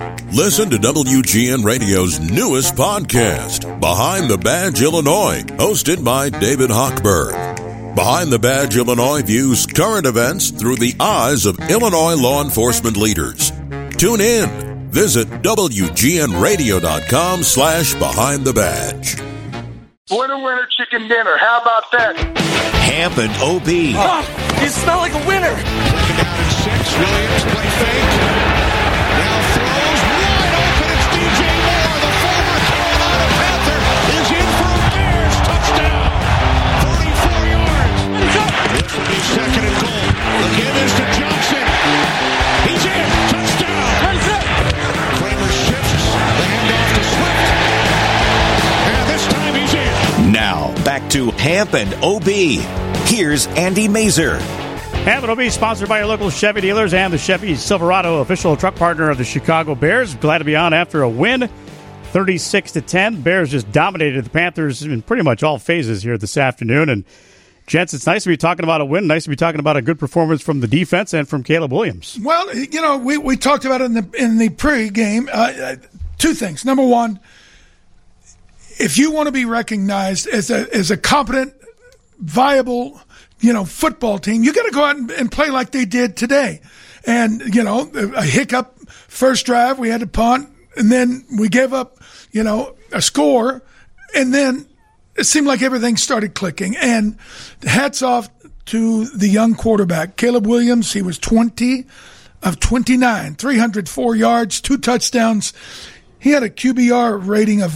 Listen to WGN Radio's newest podcast, Behind the Badge Illinois, hosted by David Hochberg. Behind the Badge Illinois views current events through the eyes of Illinois law enforcement leaders. Tune in. Visit WGNRadio.com/Behind the Badge. Winner, chicken dinner. How about that? Hamp and OB. Oh, you smell like a winner. Second down and 6. Williams play fake. Now throws wide open. It's DJ Moore, the former Carolina Panther, is in for a Bears touchdown. 34 yards. This will be second and goal. The give is to Johnson. He's in. Touchdown. Kramer shifts. The handoff to Swift. And this time he's in. Now, back to Hamp and OB. Here's Andy Mazer. Hamp and OB, sponsored by your local Chevy dealers and the Chevy Silverado, official truck partner of the Chicago Bears. Glad to be on after a win, 36-10. Bears just dominated the Panthers in pretty much all phases here this afternoon. And, gents, it's nice to be talking about a win. Nice to be talking about a good performance from the defense and from Caleb Williams. Well, you know, we talked about it in the pregame. Two things. Number one, if you want to be recognized as a competent, viable, football team, you got to go out and play like they did today. And, a hiccup first drive, we had to punt, and then we gave up, a score, and then it seemed like everything started clicking. And hats off to the young quarterback, Caleb Williams. He was 20 of 29, 304 yards, 2 touchdowns. He had a QBR rating of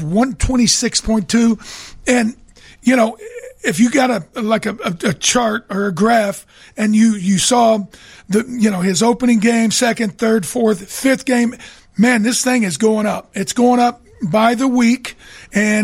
126.2. And, if you got a chart or a graph and you saw his opening game, second, third, fourth, fifth game, man, this thing is going up. It's going up by the week, and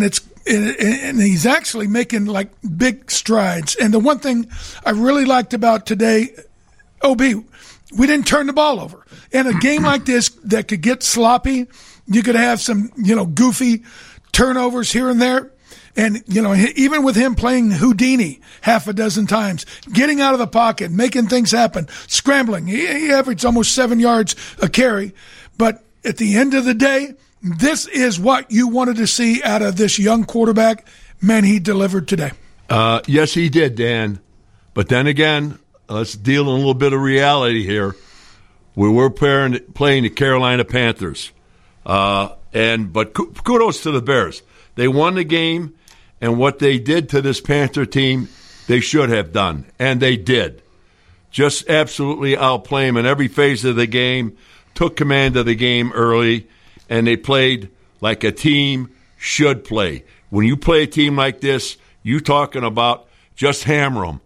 he's actually making like big strides. And the one thing I really liked about today, OB, we didn't turn the ball over. In a game like this that could get sloppy, you could have some, goofy turnovers here and there. And, even with him playing Houdini half a dozen times, getting out of the pocket, making things happen, scrambling, he averaged almost 7 yards a carry. But at the end of the day, this is what you wanted to see out of this young quarterback. Man, he delivered today. Yes, he did, Dan. But then again, let's deal in a little bit of reality here. We were playing the Carolina Panthers. But kudos to the Bears. They won the game, and what they did to this Panther team, they should have done, and they did. Just absolutely outplay them in every phase of the game, took command of the game early, and they played like a team should play. When you play a team like this, you talking about just hammer them,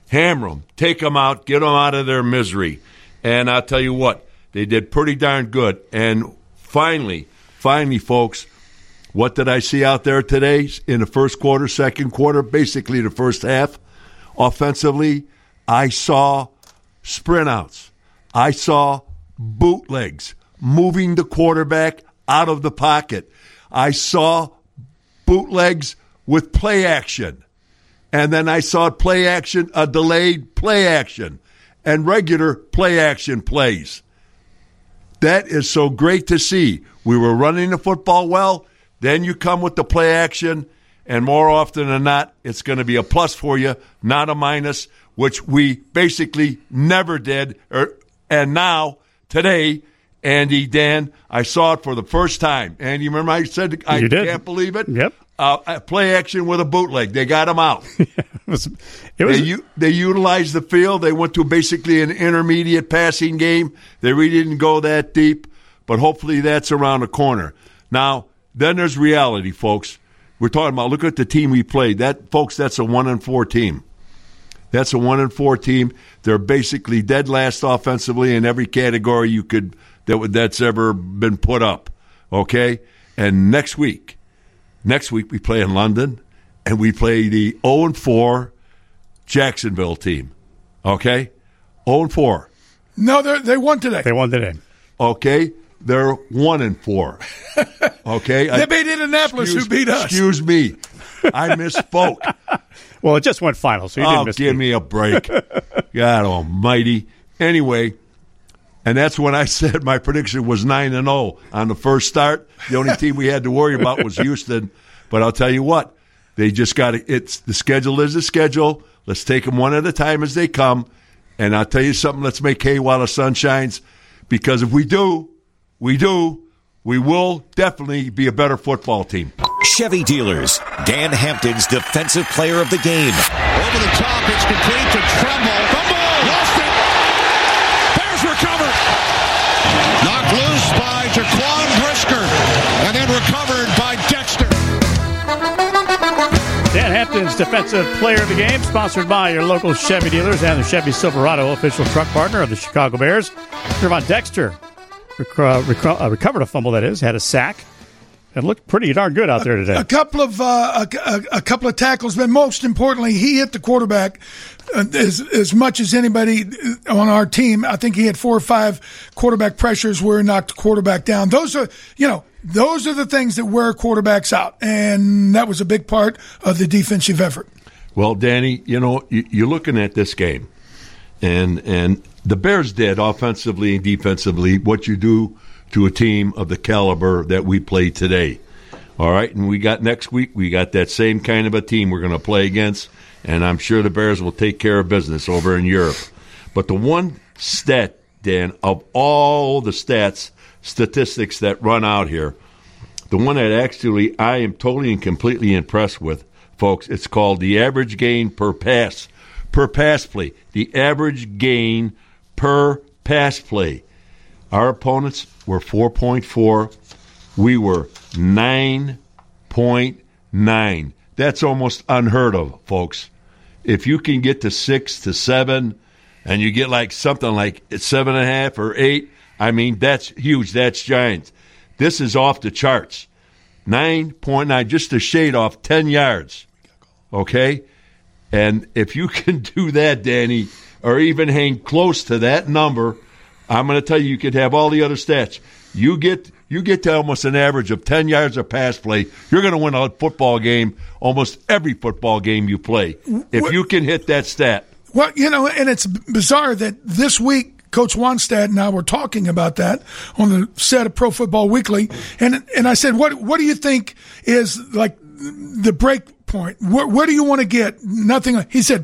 take them out, get them out of their misery. And I'll tell you what, they did pretty darn good. And finally, folks, what did I see out there today in the first quarter, second quarter, basically the first half? Offensively, I saw sprint outs. I saw bootlegs, moving the quarterback out of the pocket. I saw bootlegs with play action. And then I saw play action, a delayed play action, and regular play action plays. That is so great to see. We were running the football well. Then you come with the play action, and more often than not, it's going to be a plus for you, not a minus, which we basically never did. And now, today, Andy, Dan, I saw it for the first time. And you remember I said, I can't believe it? Yep. Play action with a bootleg. They got him out. They utilized the field. They went to basically an intermediate passing game. They really didn't go that deep, but hopefully that's around the corner. Now, then there's reality, folks. We're talking about, look at the team we played. That's a 1-4 team. That's a 1-4 team. They're basically dead last offensively in every category that's ever been put up. Okay? And next week we play in London, and we play the 0-4 Jacksonville team. Okay? 0-4. No, they won today. They won today. Okay? They're 1-4. Okay? They beat Indianapolis, who beat us. Excuse me. I misspoke. Well, it just went final, so you didn't misspeak. Give me a break. God almighty. Anyway, And that's when I said my prediction was 9-0 on the first start. The only team we had to worry about was Houston. But I'll tell you what, they just got to. It's the schedule is the schedule. Let's take them one at a time as they come. And I'll tell you something. Let's make hay while the sun shines, because if we do, we will definitely be a better football team. Chevy dealers, Dan Hampton's Defensive Player of the Game. Over the top, it's complete to Tremble. Fumble, lost it. Bears recovered. Knocked loose by Jaquan Brisker, and then recovered by Dexter. Dan Hampton's Defensive Player of the Game, sponsored by your local Chevy dealers and the Chevy Silverado, official truck partner of the Chicago Bears. Trevon Dexter recovered a fumble, that is, had a sack. It looked pretty darn good out there today. A couple of tackles, but most importantly, he hit the quarterback as much as anybody on our team. I think he had 4 or 5 quarterback pressures where he knocked the quarterback down. Those are the things that wear quarterbacks out, and that was a big part of the defensive effort. Well, Danny, you're looking at this game, and the Bears did offensively and defensively what you do to a team of the caliber that we play today. All right, and next week, we got that same kind of a team we're going to play against, and I'm sure the Bears will take care of business over in Europe. But the one stat, Dan, of all the statistics that run out here, the one that actually I am totally and completely impressed with, folks, it's called the average gain per pass play. The average gain per pass play. Our opponents were 4.4. We were 9.9. That's almost unheard of, folks. If you can get to 6 to 7, and you get like something like 7.5 or 8, I mean, that's huge. That's giant. This is off the charts. 9.9, just a shade off 10 yards. Okay? And if you can do that, Danny, or even hang close to that number, I'm going to tell you could have all the other stats. You get to almost an average of 10 yards of pass play, you're going to win a football game, almost every football game you play, if you can hit that stat. Well, and it's bizarre that this week Coach Wannstedt and I were talking about that on the set of Pro Football Weekly, and I said, what do you think is like the break point? Where do you want to get? Nothing. He said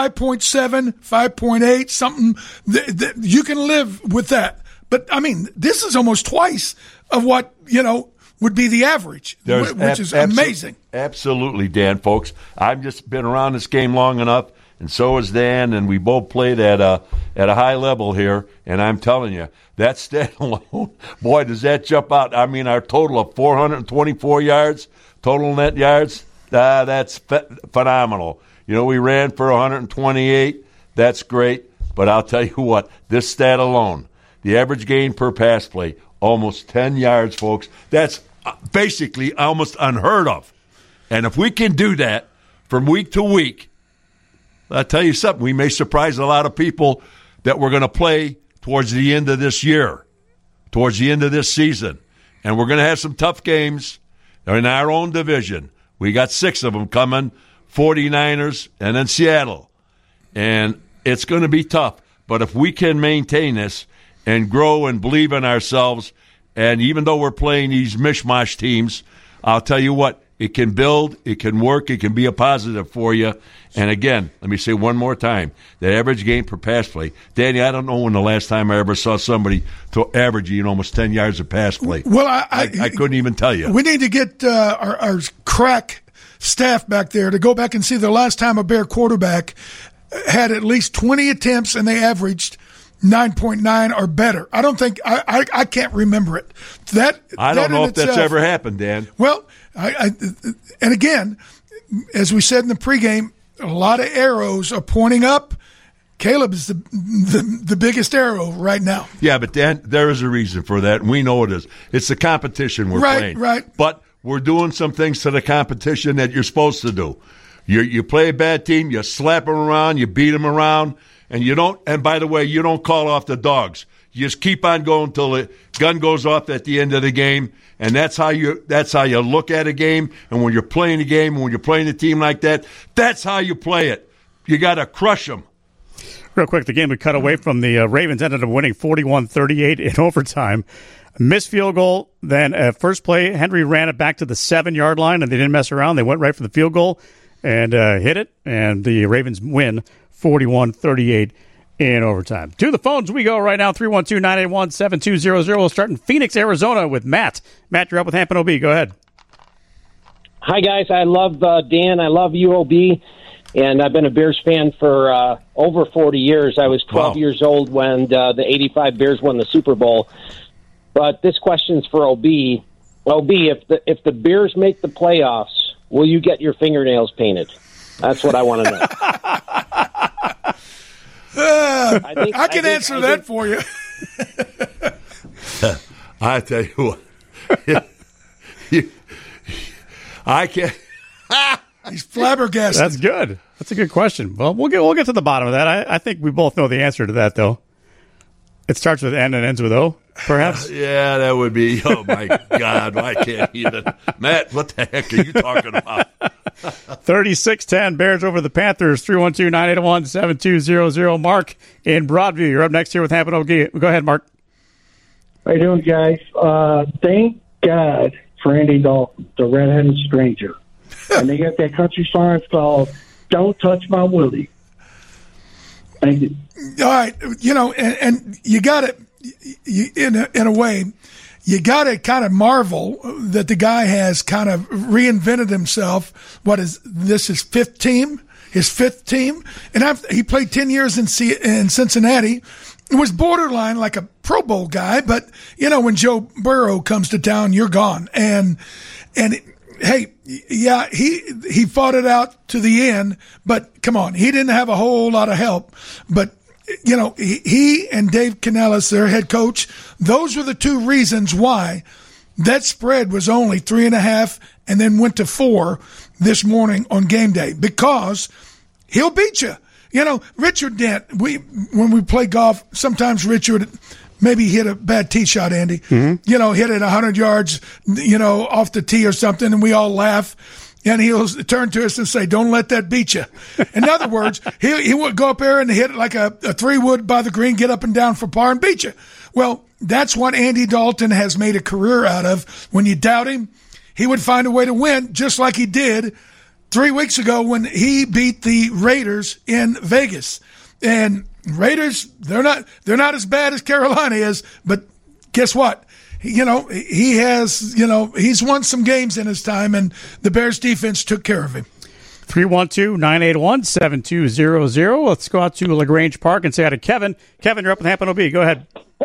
5.7, 5.8, something. You can live with that. But, I mean, this is almost twice of what, would be the average, which is amazing. Absolutely, Dan, folks. I've just been around this game long enough, and so has Dan, and we both played at a high level here, and I'm telling you, that stat alone, boy, does that jump out. I mean, our total of 424 yards, total net yards, that's phenomenal. We ran for 128. That's great. But I'll tell you what, this stat alone, the average gain per pass play, almost 10 yards, folks. That's basically almost unheard of. And if we can do that from week to week, I'll tell you something, we may surprise a lot of people that we're going to play towards the end of this year, towards the end of this season. And we're going to have some tough games in our own division. We got 6 of them coming, 49ers and then Seattle. And it's going to be tough. But if we can maintain this and grow and believe in ourselves, and even though we're playing these mishmash teams, I'll tell you what, it can build, it can work, it can be a positive for you. And again, let me say one more time, the average gain per pass play. Danny, I don't know when the last time I ever saw somebody averaging almost 10 yards of pass play. Well, I couldn't even tell you. We need to get our crack staff back there to go back and see the last time a Bear quarterback had at least 20 attempts and they averaged 9.9 or better. I don't think I can't remember it. I don't know if that's ever happened, Dan. Well, and again, as we said in the pregame, a lot of arrows are pointing up. Caleb is the biggest arrow right now. Yeah, but Dan, there is a reason for that, and we know it is. It's the competition we're playing. Right. But we're doing some things to the competition that you're supposed to do. You play a bad team, you slap them around, you beat them around, and you don't. And by the way, you don't call off the dogs. You just keep on going until the gun goes off at the end of the game, and that's how you look at a game. And when you're playing a game, when you're playing a team like that, that's how you play it. You got to crush them. Real quick, the game we cut away from, the Ravens ended up winning 41-38 in overtime. Missed field goal, then first play, Henry ran it back to the 7-yard line, and they didn't mess around. They went right for the field goal and hit it, and the Ravens win 41-38 in overtime. To the phones we go right now, 312-981-7200. We'll start in Phoenix, Arizona with Matt. Matt, you're up with Hampton OB. Go ahead. Hi, guys. I love Dan. I love UOB, and I've been a Bears fan for over 40 years. I was 12 years old when the 85 Bears won the Super Bowl. But this question's for OB. OB, if the Bears make the playoffs, will you get your fingernails painted? That's what I want to know. I can answer that for you. I tell you what, I can't. He's flabbergasted. That's good. That's a good question. Well, we'll get to the bottom of that. I think we both know the answer to that, though. It starts with N and ends with O, perhaps? Yeah, that would be. Oh, my God. I can't even. Matt, what the heck are you talking about? 36-10, Bears over the Panthers, 312-981-7200. Mark in Broadview. You're up next here with Hampton OB. Go ahead, Mark. How you doing, guys? Thank God for Andy Dalton, the redheaded stranger. And they got that country song called Don't Touch My Willie. Thank you. All right, and you got to, in a way, you got to kind of marvel that the guy has kind of reinvented himself. His fifth team? And he played 10 years in Cincinnati. It was borderline like a Pro Bowl guy, but, when Joe Burrow comes to town, you're gone. And hey, yeah, he fought it out to the end, but come on, he didn't have a whole lot of help. But, he and Dave Canales, their head coach, those were the two reasons why that spread was only 3.5 and then went to 4 this morning on game day, because he'll beat you. Richard Dent, when we play golf, sometimes Richard maybe hit a bad tee shot, Andy. Mm-hmm. Hit it 100 yards, off the tee or something, and we all laugh. And he'll turn to us and say, "Don't let that beat you." In other words, he would go up there and hit it like a 3-wood by the green, get up and down for par and beat you. Well, that's what Andy Dalton has made a career out of. When you doubt him, he would find a way to win, just like he did 3 weeks ago when he beat the Raiders in Vegas. And Raiders, they're not as bad as Carolina is, but guess what? He has, he's won some games in his time, and the Bears defense took care of him. 312-981-7200. Let's go out to LaGrange Park and say hi to Kevin. Kevin, you're up with Hampton OB. Go ahead.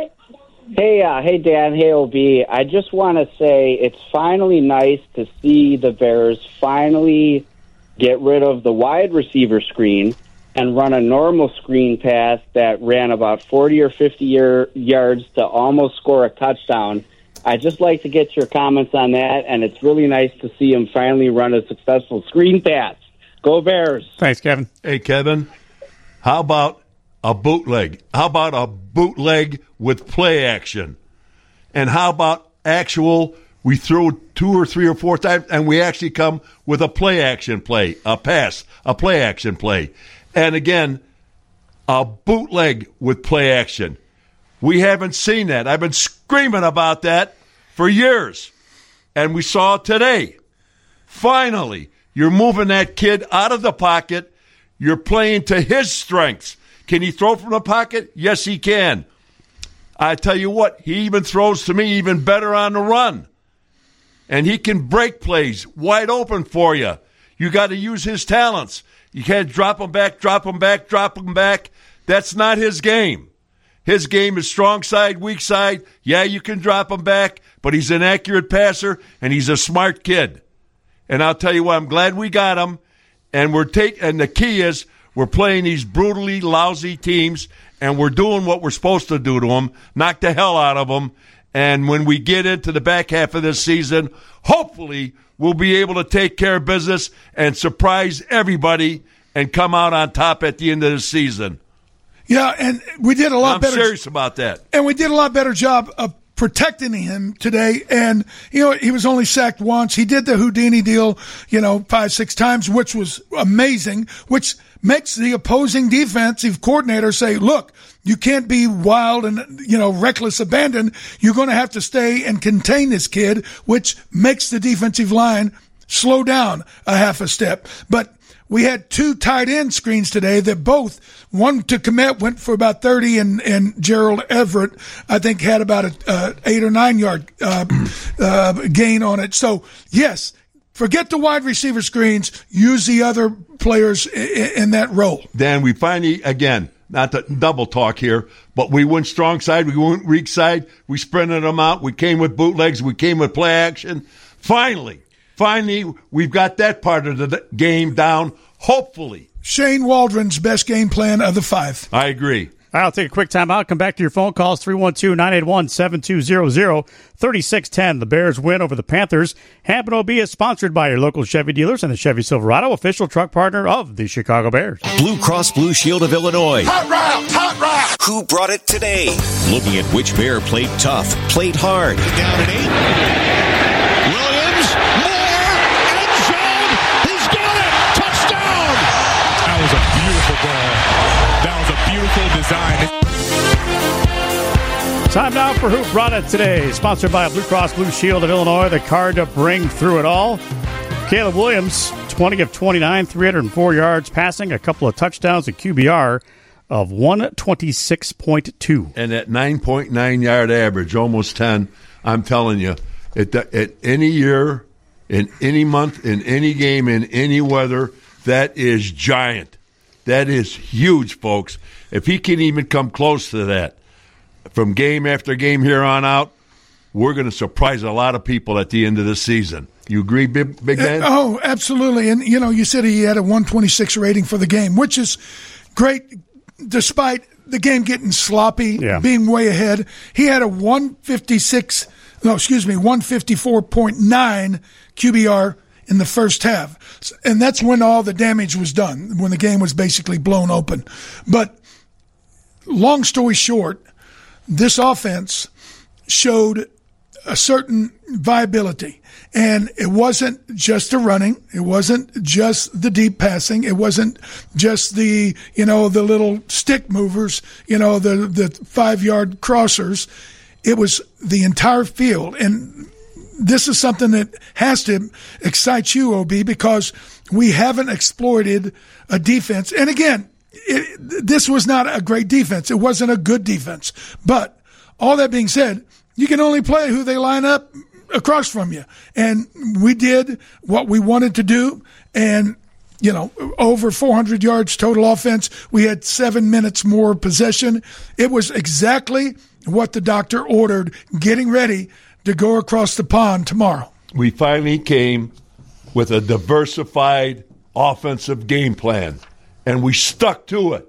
Hey, Dan. Hey, OB. I just want to say it's finally nice to see the Bears finally get rid of the wide receiver screen and run a normal screen pass that ran about 40 or 50 yards to almost score a touchdown. I'd just like to get your comments on that, and it's really nice to see him finally run a successful screen pass. Go Bears. Thanks, Kevin. Hey, Kevin, how about a bootleg? How about a bootleg with play action? And how about we throw 2 or 3 or 4 times, and we actually come with a play action play, a pass, a play action play. And again, a bootleg with play action. We haven't seen that. I've been screaming about that for years. And we saw it today. Finally, you're moving that kid out of the pocket. You're playing to his strengths. Can he throw from the pocket? Yes, he can. I tell you what, he even throws to me even better on the run. And he can break plays wide open for you. You got to use his talents. You can't drop him back. That's not his game. His game is strong side, weak side. Yeah, you can drop him back, but he's an accurate passer, and he's a smart kid. And I'll tell you what, I'm glad we got him. And and the key is we're playing these brutally lousy teams, and we're doing what we're supposed to do to them, knock the hell out of them. And when we get into the back half of this season, hopefully we'll be able to take care of business and surprise everybody and come out on top at the end of the season. Yeah, and we did a lot better. I'm serious about that. And we did a lot better job of protecting him today. And, he was only sacked once. He did the Houdini deal, 5-6 times, which was amazing, which makes the opposing defensive coordinator say, look, you can't be wild and, reckless abandon. You're going to have to stay and contain this kid, which makes the defensive line slow down a half a step. But we had 2 tight end screens today that both, one to Kmet went for about 30 and Gerald Everett, I think, had about a 8 or 9 yard gain on it. So, yes, forget the wide receiver screens. Use the other players in that role. Dan, we finally, again, not to double talk here, but we went strong side, we went weak side, we sprinted them out, we came with bootlegs, we came with play action. Finally, we've got that part of the game down, hopefully. Shane Waldron's best game plan of the 5. I agree. I'll take a quick time out. Come back to your phone calls, 312-981-7200, 36-10. The Bears win over the Panthers. Hampton OB is sponsored by your local Chevy dealers and the Chevy Silverado, official truck partner of the Chicago Bears. Blue Cross Blue Shield of Illinois. Hot route, hot route. Who brought it today? Looking at which Bear played tough, played hard. Down at 8. Williams, Moore, end zone. He's got it. Touchdown. That was a beautiful ball. That was a beautiful design. Time now for Who Brought It Today, sponsored by Blue Cross Blue Shield of Illinois, the card to bring through it all. Caleb Williams, 20 of 29, 304 yards passing, a couple of touchdowns, a QBR of 126.2. And that 9.9 yard average, almost 10, I'm telling you, at any year, in any month, in any game, in any weather, that is giant. That is huge, folks. If he can even come close to that from game after game here on out, we're going to surprise a lot of people at the end of the season. You agree, Big Ben? Oh, absolutely. And, you said he had a 126 rating for the game, which is great despite the game getting sloppy, being way ahead. He had a 154.9 QBR in the first half. And that's when all the damage was done, when the game was basically blown open. But long story short, this offense showed a certain viability. And it wasn't just the running. It wasn't just the deep passing. It wasn't just the little stick movers, the 5-yard crossers. It was the entire field. And this is something that has to excite you, OB, because we haven't exploited a defense. And again, this was not a great defense. It wasn't a good defense. But all that being said, you can only play who they line up across from you. And we did what we wanted to do. And, over 400 yards total offense. We had 7 minutes more possession. It was exactly what the doctor ordered, getting ready to go across the pond tomorrow. We finally came with a diversified offensive game plan, and we stuck to it.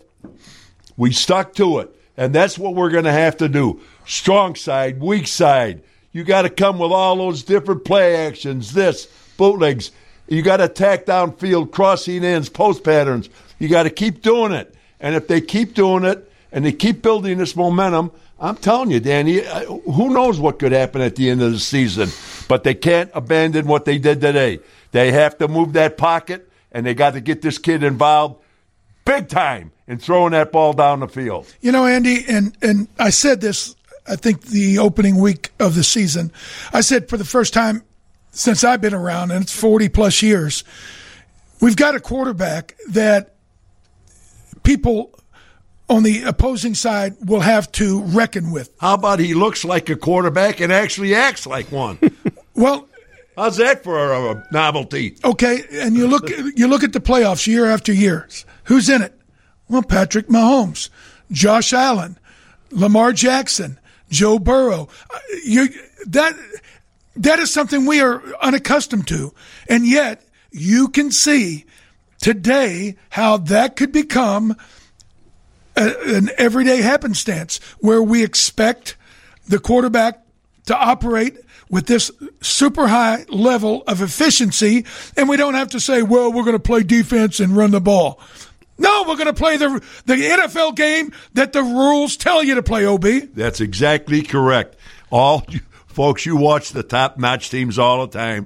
And that's what we're going to have to do. Strong side, weak side. You got to come with all those different play actions, bootlegs. You got to attack downfield, crossing ends, post patterns. You got to keep doing it. And if they keep doing it and they keep building this momentum, I'm telling you, Danny, who knows what could happen at the end of the season. But they can't abandon what they did today. They have to move that pocket, and they got to get this kid involved big time in throwing that ball down the field. Andy, and I said this, I think, the opening week of the season. I said for the first time since I've been around, and it's 40-plus years, we've got a quarterback that people on the opposing side will have to reckon with. How about he looks like a quarterback and actually acts like one? Well, how's that for a novelty? Okay, and you look at the playoffs year after year. Who's in it? Well, Patrick Mahomes, Josh Allen, Lamar Jackson, Joe Burrow. That is something we are unaccustomed to, and yet you can see today how that could become an everyday happenstance where we expect the quarterback to operate with this super high level of efficiency, and we don't have to say, well, we're going to play defense and run the ball. No, we're going to play the NFL game that the rules tell you to play, OB. That's exactly correct. All folks, you watch the top-notch teams all the time.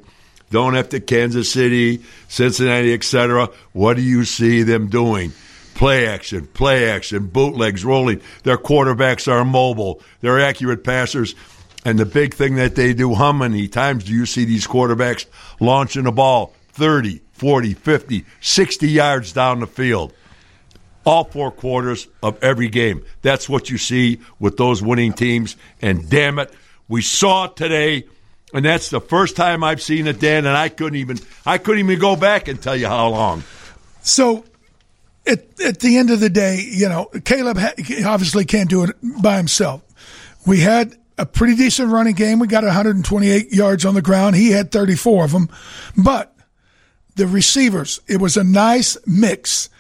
Going up to Kansas City, Cincinnati, etc. What do you see them doing? Play action, bootlegs, rolling. Their quarterbacks are mobile. They're accurate passers. And the big thing that they do, how many times do you see these quarterbacks launching the ball 30, 40, 50, 60 yards down the field? All 4 quarters of every game. That's what you see with those winning teams. And damn it, we saw it today, and that's the first time I've seen it, Dan, and I couldn't even go back and tell you how long. So at the end of the day, Caleb obviously can't do it by himself. We had a pretty decent running game. We got 128 yards on the ground. He had 34 of them. But the receivers, it was a nice mix.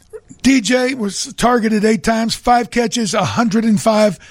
DJ was targeted 8 times, 5 catches, 105,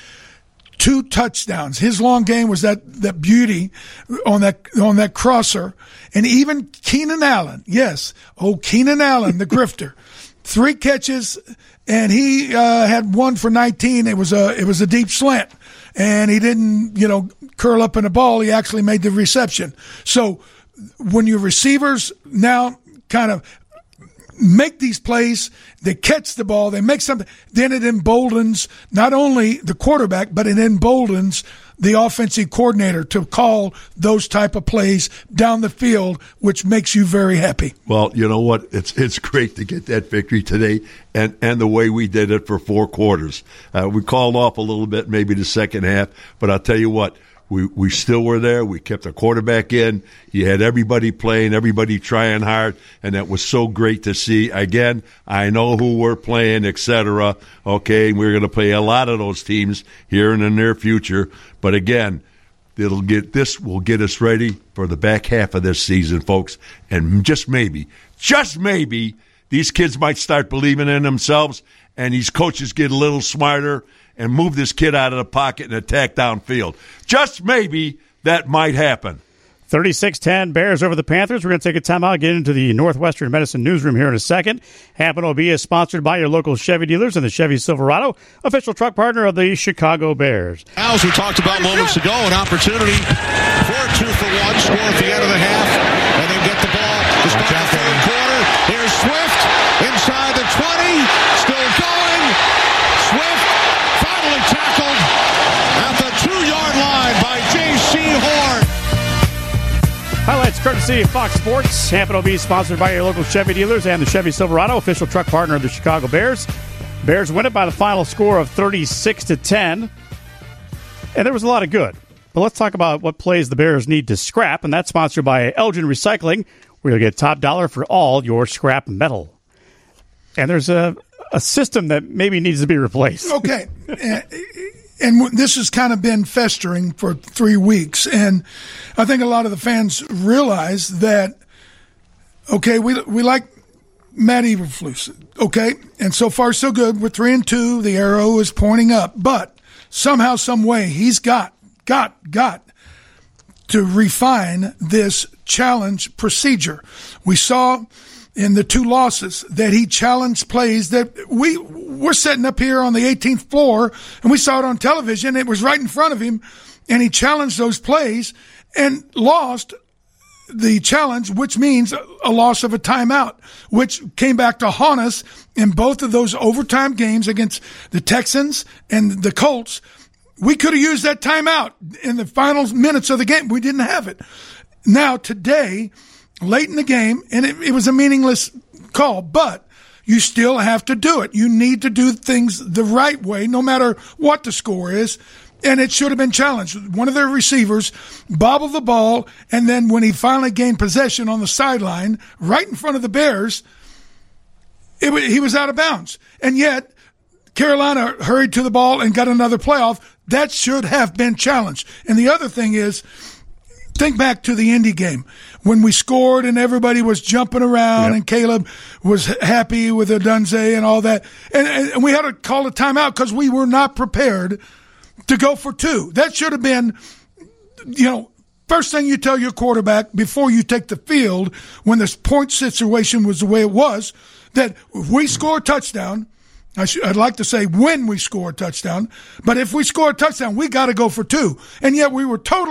2 touchdowns. His long game was that beauty on that crosser. And even Keenan Allen, Keenan Allen, the grifter, 3 catches, and he had 1 for 19. It was a deep slant, and he didn't curl up in a ball. He actually made the reception. So when your receivers now kind of make these plays, they catch the ball, they make something, then it emboldens not only the quarterback, but it emboldens the offensive coordinator to call those type of plays down the field, which makes you very happy. Well, you know what? It's great to get that victory today, and the way we did it for 4 quarters. We called off a little bit, maybe the second half, but I'll tell you what, we still were there. We kept the quarterback in. You had everybody playing, everybody trying hard, and that was so great to see. Again, I know who we're playing, etc. Okay, we're going to play a lot of those teams here in the near future. But again, will get us ready for the back half of this season, folks. And just maybe, these kids might start believing in themselves, and these coaches get a little smarter and move this kid out of the pocket and attack downfield. Just maybe that might happen. 36-10 Bears over the Panthers. We're going to take a timeout, get into the Northwestern Medicine newsroom here in a second. Hampton OB is sponsored by your local Chevy dealers and the Chevy Silverado, official truck partner of the Chicago Bears. As we talked about moments ago, an opportunity for a 2-for-1 score at the end of the half, and then get the ball to start the third quarter. Here's Swift inside the 20, still going. Swift finally tackled at the 2-yard line by J.C. Horn. Highlights courtesy of Fox Sports. Hampton OB is sponsored by your local Chevy dealers and the Chevy Silverado, official truck partner of the Chicago Bears. Bears win it by the final score of 36-10. And there was a lot of good. But let's talk about what plays the Bears need to scrap, and that's sponsored by Elgin Recycling, where you'll get top dollar for all your scrap metal. And there's a system that maybe needs to be replaced. Okay. And this has kind of been festering for 3 weeks. And I think a lot of the fans realize that, okay, we like Matt Eberflus, okay? And so far, so good. We're 3-2. The arrow is pointing up. But somehow, some way, he's got to refine this challenge procedure. We saw in the 2 losses that he challenged plays that we're sitting up here on the 18th floor, and we saw it on television. It was right in front of him, and he challenged those plays and lost the challenge, which means a loss of a timeout, which came back to haunt us in both of those overtime games against the Texans and the Colts. We could have used that timeout in the final minutes of the game. We didn't have it. Now, today, late in the game, and it was a meaningless call, but you still have to do it. You need to do things the right way, no matter what the score is, and it should have been challenged. One of their receivers bobbled the ball, and then when he finally gained possession on the sideline, right in front of the Bears, he was out of bounds. And yet, Carolina hurried to the ball and got another playoff. That should have been challenged. And the other thing is, think back to the Indy game when we scored and everybody was jumping around and Caleb was happy with Odunze and all that. And we had to call a timeout because we were not prepared to go for 2. That should have been, first thing you tell your quarterback before you take the field when this point situation was the way it was, that if we score a touchdown, I'd like to say when we score a touchdown, but if we score a touchdown, we got to go for 2. And yet we were totally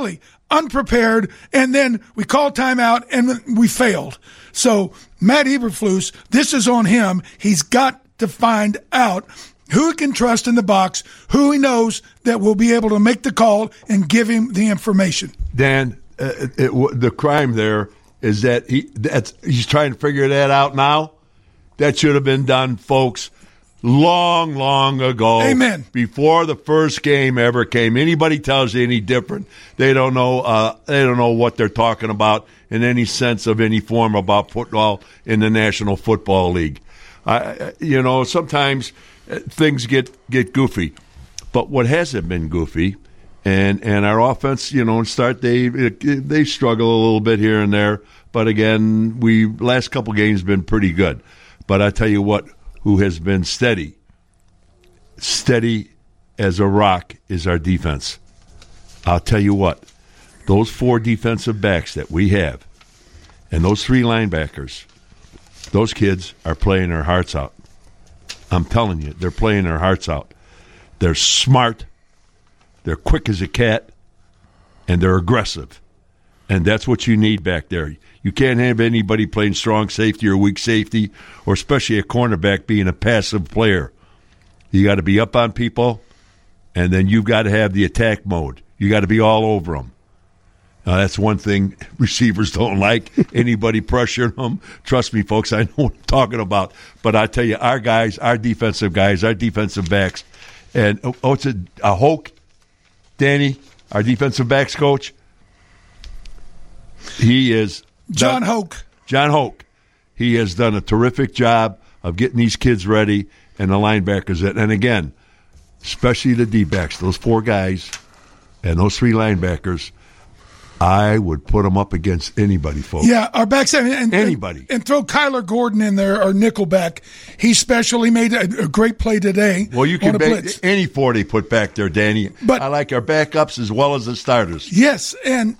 unprepared, and then we called timeout and we failed. So Matt Eberflus, this is on him. He's got to find out who he can trust in the box, who he knows that will be able to make the call and give him the information. Dan, the crime there is that he's trying to figure that out now. That should have been done, folks, long, long ago. Amen. Before the first game ever came. Anybody tells you any different, they don't know. They don't know what they're talking about in any sense of any form about football in the National Football League. Sometimes things get goofy, but what hasn't been goofy, and our offense, start they struggle a little bit here and there, but again, last couple games been pretty good. But I tell you what, who has been steady as a rock is our defense. I'll tell you what, those 4 defensive backs that we have, and those 3 linebackers, those kids are playing their hearts out. I'm telling you, they're playing their hearts out. They're smart, they're quick as a cat, and they're aggressive. And that's what you need back there. You can't have anybody playing strong safety or weak safety, or especially a cornerback being a passive player. You got to be up on people, and then you've got to have the attack mode. You got to be all over them. That's one thing receivers don't like, anybody pressuring them. Trust me, folks, I know what I'm talking about. But I tell you, our guys, our defensive backs, and it's a Hoke, Danny, our defensive backs coach, he is John Hoke. John Hoke. He has done a terrific job of getting these kids ready and the linebackers. And again, especially the D-backs, those 4 guys and those 3 linebackers, I would put them up against anybody, folks. Yeah, our backs, and anybody. And throw Kyler Gordon in there, our nickelback. He's special. He made a great play today. Well, you can make any 4 they put back there, Danny. But I like our backups as well as the starters. Yes, and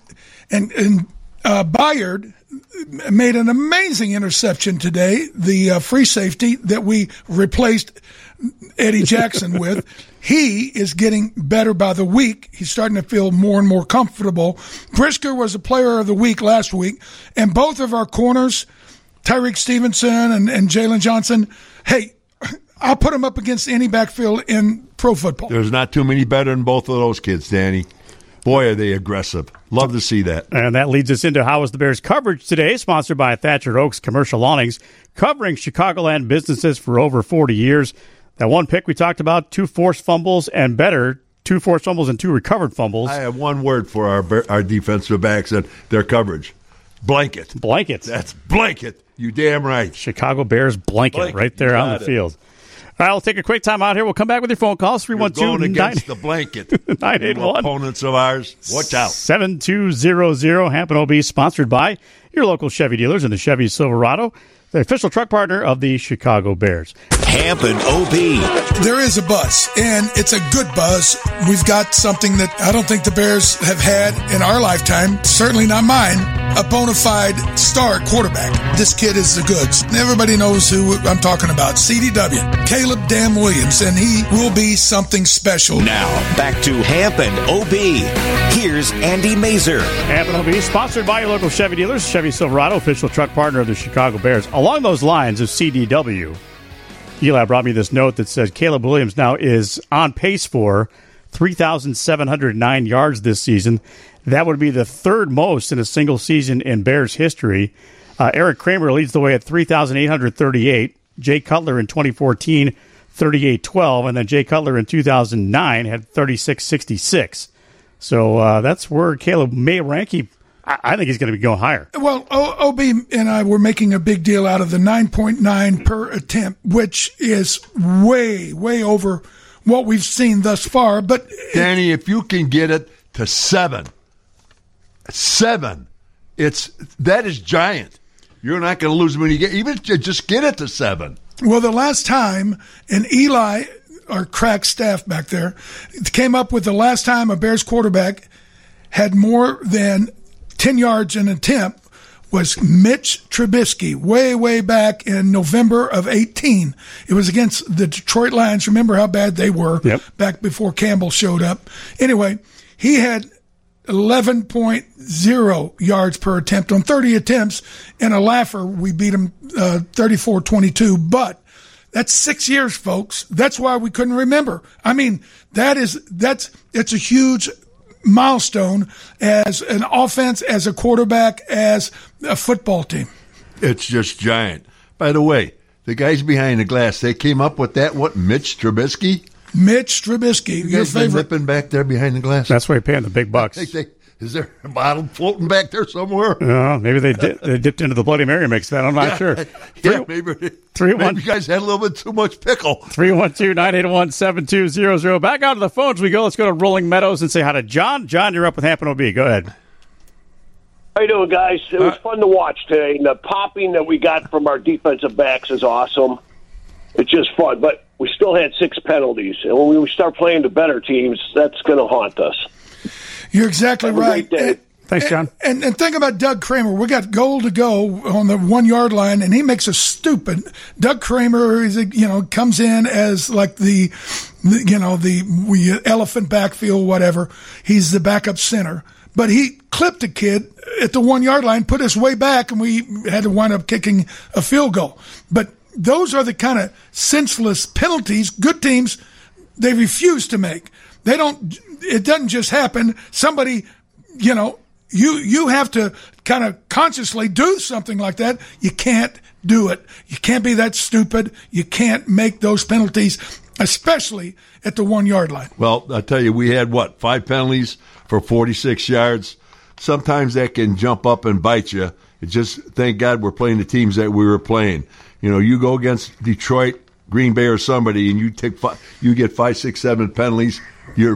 Bayard made an amazing interception today, the free safety that we replaced Eddie Jackson with. He is getting better by the week. He's starting to feel more and more comfortable. Brisker was the player of the week last week, and both of our corners, Tyreek Stevenson and Jalen Johnson, hey, I'll put them up against any backfield in pro football. There's not too many better than both of those kids, Danny. Boy, are they aggressive. Love to see that. And that leads us into How Was the Bears coverage today, sponsored by Thatcher Oaks Commercial Awnings, covering Chicagoland businesses for over 40 years. That one pick we talked about, 2 forced fumbles and better, 2 forced fumbles and 2 recovered fumbles. I have one word for our defensive backs and their coverage. Blanket. Blanket. That's blanket. You damn right. Chicago Bears blanket right there on the field. All right, we'll take a quick time out here. We'll come back with your phone calls. 312 going against the blanket. 981. Opponents of ours. Watch out. 7200 Hampton OB, sponsored by your local Chevy dealers and the Chevy Silverado, the official truck partner of the Chicago Bears. Hampton OB. There is a buzz, and it's a good buzz. We've got something that I don't think the Bears have had in our lifetime, certainly not mine, a bona fide star quarterback. This kid is the goods. Everybody knows who I'm talking about. CDW, Caleb Dam Williams, and he will be something special. Now, back to Hampton OB. Here's Andy Mazer. Hampton OB, sponsored by your local Chevy dealers, Chevy Silverado, official truck partner of the Chicago Bears. Along those lines of CDW, Eli brought me this note that says Caleb Williams now is on pace for 3,709 yards this season. That would be the 3rd most in a single season in Bears history. Eric Kramer leads the way at 3,838. Jay Cutler in 2014, 38-12. And then Jay Cutler in 2009 had 36-66. So that's where Caleb may rank. I think he's going to be going higher. Well, OB and I were making a big deal out of the 9.9 per attempt, which is way, way over what we've seen thus far. But Danny, if you can get it to 7, that is giant. You're not going to lose when you get, even just get it to 7. Well, the last time, and Eli, our crack staff back there, came up with the last time a Bears quarterback had more than 10 yards an attempt was Mitch Trubisky way, way back in November of 18. It was against the Detroit Lions. Remember how bad they were back before Campbell showed up. Anyway, he had 11.0 yards per attempt on 30 attempts. In a laugher, we beat them 34-22. But that's 6 years, folks. That's why we couldn't remember. I mean, it's a huge milestone as an offense, as a quarterback, as a football team. It's just giant. By the way, the guys behind the glass, they came up with that. What, Mitch Trubisky? Mitch Trubisky, your favorite. Nipping back there behind the glass. That's why you're paying the big bucks. Is there a bottle floating back there somewhere? Maybe they dipped into the Bloody Mary mix. I'm not sure. Yeah, maybe you guys had a little bit too much pickle. 312-981-7200. Back out to the phones we go. Let's go to Rolling Meadows and say hi to John. John, you're up with Hampton OB. Go ahead. How you doing, guys? It was fun to watch today. And the popping that we got from our defensive backs is awesome. It's just fun. But we still had 6 penalties. And when we start playing the better teams, that's going to haunt us. You're exactly right. Thanks, John. And think about Doug Kramer. We got goal to go on the 1 yard line, and he makes a stupid. Doug Kramer is, comes in as like the elephant backfield, whatever. He's the backup center, but he clipped a kid at the 1 yard line, put us way back, and we had to wind up kicking a field goal. But those are the kind of senseless penalties good teams they refuse to make. They don't. It doesn't just happen. Somebody, you have to kind of consciously do something like that. You can't do it. You can't be that stupid. You can't make those penalties, especially at the 1 yard line. Well, I tell you, we had 5 penalties for 46 yards. Sometimes that can jump up and bite you. It just, thank God we're playing the teams that we were playing. You go against Detroit, Green Bay, or somebody, and you get 5, 6, 7 penalties. You're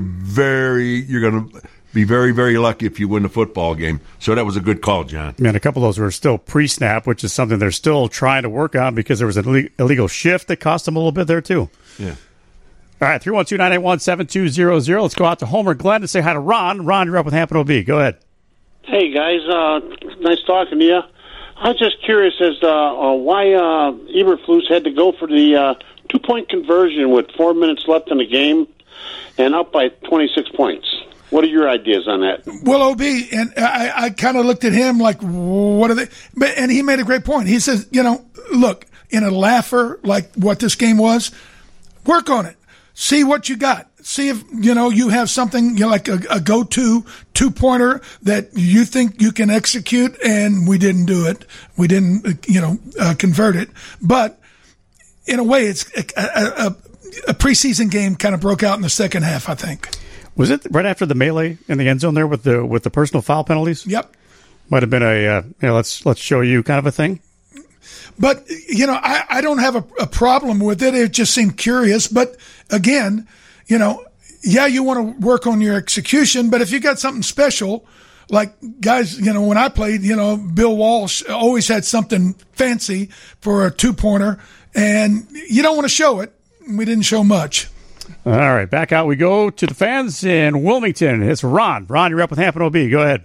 going to be very, very lucky if you win the football game. So that was a good call, John. And a couple of those were still pre-snap, which is something they're still trying to work on because there was an illegal shift that cost them a little bit there, too. Yeah. All right, 312-981-7200. Let's go out to Homer Glenn and say hi to Ron. Ron, you're up with Hampton OB. Go ahead. Hey, guys. Nice talking to you. I was just curious as to why Eberflus had to go for the 2-point conversion with 4 minutes left in the game and up by 26 points. What are your ideas on that? Well, OB, and I kind of looked at him like, what are they? And he made a great point. He says, look, in a laugher like what this game was, work on it. See what you got. See if, you have something like a go-to 2-pointer that you think you can execute, and we didn't do it. We didn't, convert it. But in a way, it's a preseason game kind of broke out in the second half, I think. Was it right after the melee in the end zone there with the personal foul penalties? Yep. Might have been a let's show you kind of a thing. But, I don't have a problem with it. It just seemed curious. But, again, you want to work on your execution. But if you got something special, like guys, when I played, Bill Walsh always had something fancy for a 2-pointer. And you don't want to show it. We didn't show much. All right, back out we go to the fans in Wilmington. It's Ron. Ron, you're up with Hampton OB. Go ahead.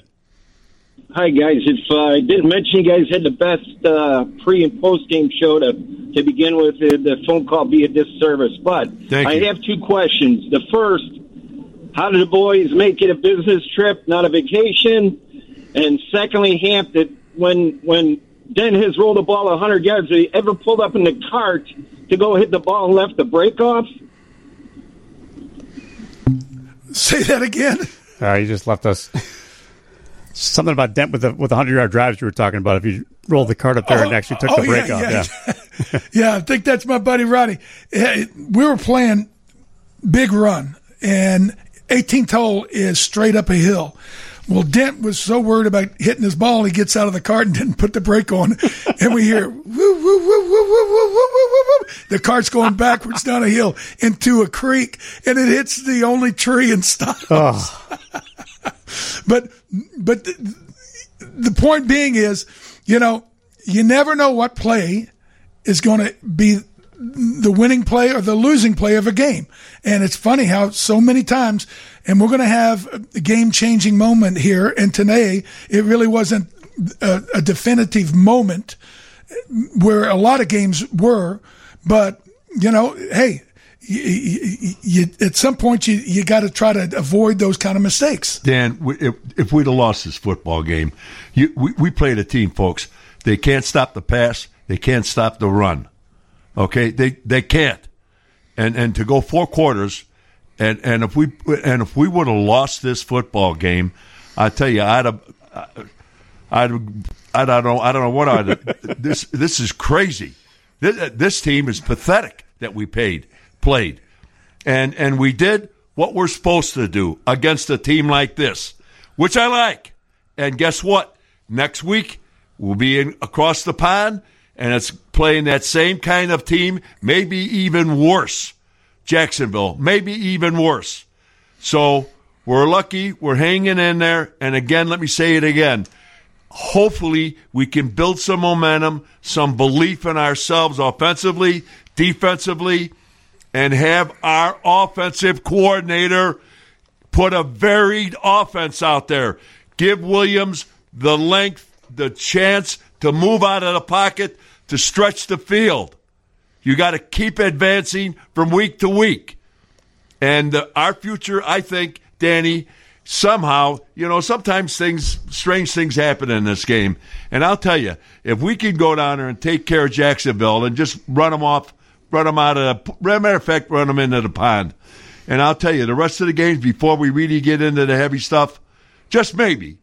Hi, guys. If I didn't mention you guys had the best pre- and post-game show to begin with, the phone call be a disservice. But I have 2 questions. The first, how did the boys make it a business trip, not a vacation? And secondly, Hampton, when Den has rolled the ball 100 yards, have you ever pulled up in the cart to go hit the ball and left the break off? Say that again. You just left us something about Dent with the 100-yard drives you were talking about. If you rolled the cart up there and actually took the break off. Yeah. Yeah, I think that's my buddy Roddy. We were playing Big Run, and 18th hole is straight up a hill. Well, Dent was so worried about hitting his ball, he gets out of the cart and didn't put the brake on. And we hear, woo, woo, woo, woo, woo, woo, woo, woo, woo. The cart's going backwards down a hill into a creek, and it hits the only tree and stops. Oh. But the point being is, you never know what play is going to be the winning play or the losing play of a game. And it's funny how so many times, and we're going to have a game-changing moment here, and today it really wasn't a definitive moment where a lot of games were, but, hey, at some point you got to try to avoid those kind of mistakes. Dan, if we'd have lost this football game, we played a team, folks. They can't stop the pass. They can't stop the run. Okay, they can't. And to go 4 quarters, and if we would have lost this football game, I tell you, I don't know what I'd have. This is crazy. This team is pathetic that we played, and we did what we're supposed to do against a team like this, which I like. And guess what? Next week we'll be across the pond, and it's playing that same kind of team, maybe even worse. Jacksonville, maybe even worse. So we're lucky. We're hanging in there. And again, let me say it again. Hopefully we can build some momentum, some belief in ourselves offensively, defensively, and have our offensive coordinator put a varied offense out there. Give Williams the length, the chance to move out of the pocket, to stretch the field. You got to keep advancing from week to week. And our future, I think, Danny, somehow, sometimes strange things happen in this game. And I'll tell you, if we can go down there and take care of Jacksonville and just run them out of matter of fact, run them into the pond. And I'll tell you, the rest of the games, before we really get into the heavy stuff, just maybe,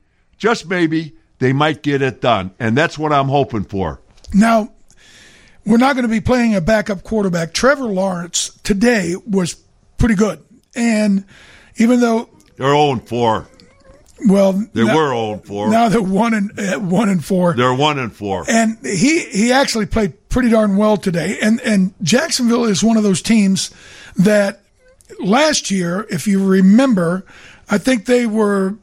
they might get it done. And that's what I'm hoping for. Now, we're not going to be playing a backup quarterback. Trevor Lawrence today was pretty good. And even though they're 0-4. Well, they were 0-4. Now they're 1-4. They're 1-4. And he actually played pretty darn well today. And Jacksonville is one of those teams that last year, if you remember, I think they were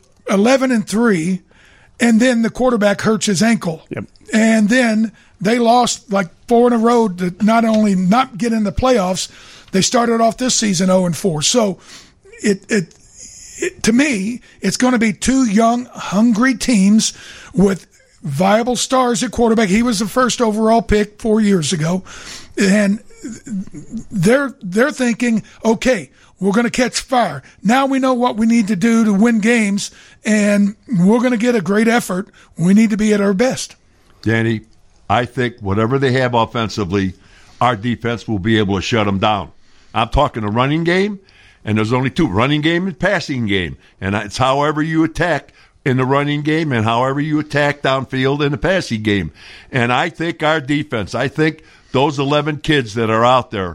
11-3, and then the quarterback hurts his ankle. Yep. And then they lost like 4 in a row to not only not get in the playoffs, they started off this season 0-4. So it to me, it's going to be 2 young, hungry teams with viable stars at quarterback. He was the first overall pick 4 years ago. And they're thinking, okay, we're going to catch fire. Now we know what we need to do to win games, and we're going to get a great effort. We need to be at our best. Danny, I think whatever they have offensively, our defense will be able to shut them down. I'm talking a running game, and there's only 2, running game and passing game. And it's however you attack in the running game and however you attack downfield in the passing game. And I think our defense, those 11 kids that are out there,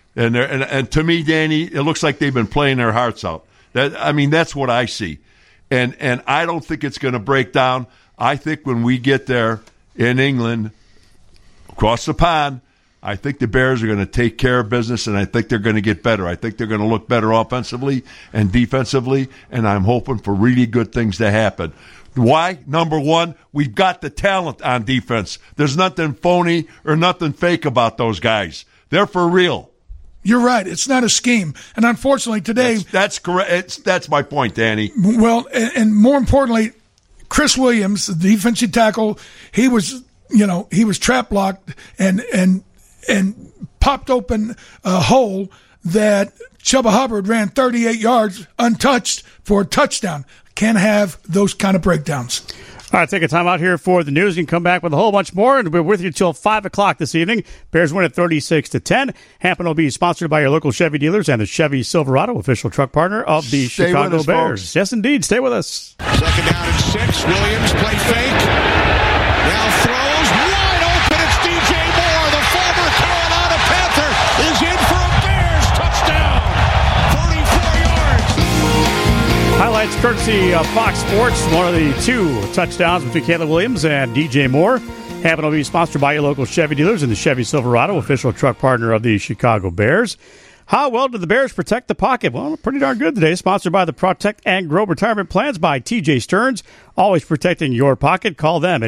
and to me, Danny, it looks like they've been playing their hearts out. That's what I see. And I don't think it's going to break down. I think when we get there in England, across the pond, I think the Bears are going to take care of business, and I think they're going to get better. I think they're going to look better offensively and defensively, and I'm hoping for really good things to happen. Why? Number one, we've got the talent on defense. There's nothing phony or nothing fake about those guys. They're for real. You're right. It's not a scheme. And unfortunately today... That's correct. That's my point, Danny. Well, and more importantly, Chris Williams, the defensive tackle, he was trap blocked and popped open a hole that Chuba Hubbard ran 38 yards untouched for a touchdown. Can't have those kind of breakdowns. All right, take a time out here for the news. You can come back with a whole bunch more, and we'll be with you till 5 o'clock this evening. Bears win at 36-10. Hampton will be sponsored by your local Chevy dealers and the Chevy Silverado, official truck partner of the Chicago Bears. Folks. Yes, indeed. Stay with us. 2nd down and 6. Williams play fake. Now throws wide open. It's DJ Moore, the former Carolina Panther, is in for a Bears touchdown. 34 yards. Highlights courtesy of Fox Sports. One of the 2 touchdowns between Caleb Williams and DJ Moore. Happen to be sponsored by your local Chevy dealers and the Chevy Silverado, official truck partner of the Chicago Bears. How well did the Bears protect the pocket? Well, pretty darn good today. Sponsored by the Protect and Grow Retirement Plans by TJ Stearns. Always protecting your pocket. Call them at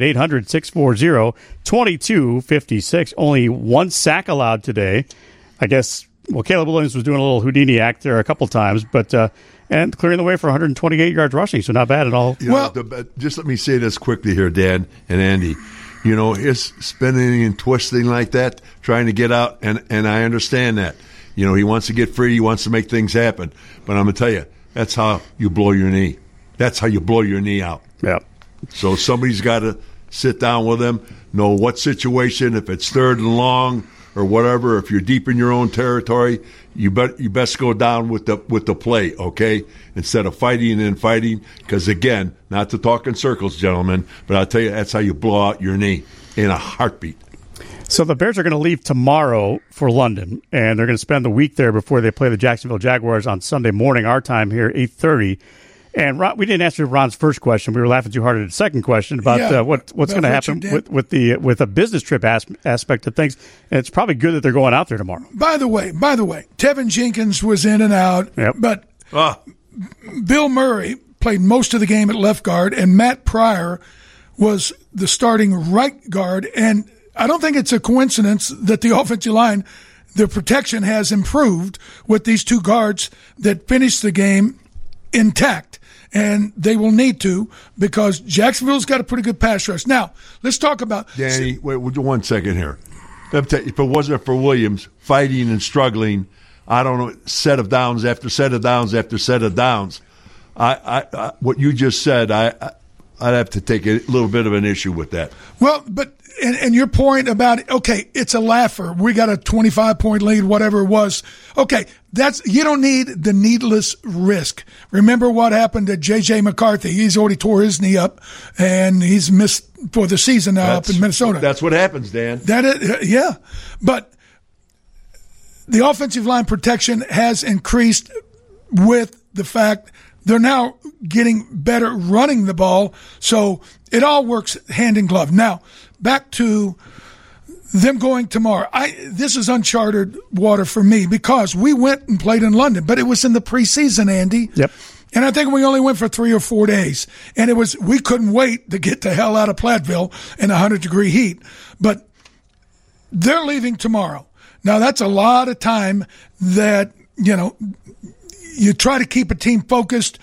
800-640-2256. Only 1 sack allowed today. I guess, Caleb Williams was doing a little Houdini act there a couple times, but and clearing the way for 128 yards rushing, so not bad at all. Just let me say this quickly here, Dan and Andy. His spinning and twisting like that, trying to get out, and I understand that. You know, he wants to get free. He wants to make things happen. But I'm going to tell you, that's how you blow your knee. That's how you blow your knee out. Yeah. So somebody's got to sit down with him, know what situation, if it's third and long or whatever, if you're deep in your own territory, you best go down with the play, okay? Instead of fighting and fighting, because again, not to talk in circles, gentlemen, but I'll tell you, that's how you blow out your knee in a heartbeat. So the Bears are going to leave tomorrow for London, and they're going to spend the week there before they play the Jacksonville Jaguars on Sunday morning, our time here, 8:30. And Ron, we didn't answer Ron's first question. We were laughing too hard at the second question about what's going to happen with a business trip aspect of things. And it's probably good that they're going out there tomorrow. By the way, Tevin Jenkins was in and out, but Bill Murray played most of the game at left guard, and Matt Pryor was the starting right guard. And I don't think it's a coincidence that the offensive line, the protection has improved with these two guards that finished the game intact. And they will need to, because Jacksonville's got a pretty good pass rush. Now, let's talk about Danny. Wait 1 second here. If it wasn't for Williams fighting and struggling, I don't know, set of downs after set of downs after set of downs. I what you just said, I'd have to take a little bit of an issue with that. Well, but and your point about, okay, it's a laugher. We got a 25-point lead, whatever it was. Okay, you don't need the needless risk. Remember what happened to J.J. McCarthy? He's already tore his knee up, and he's missed for the season now up in Minnesota. That's what happens, Dan. Yeah. But the offensive line protection has increased with the fact they're now getting better running the ball, so it all works hand in glove. Now, back to them going tomorrow. This is uncharted water for me, because we went and played in London, but it was in the preseason, Andy. Yep. And I think we only went for 3 or 4 days. And we couldn't wait to get the hell out of Platteville in 100-degree heat. But they're leaving tomorrow. Now, that's a lot of time that, you try to keep a team focused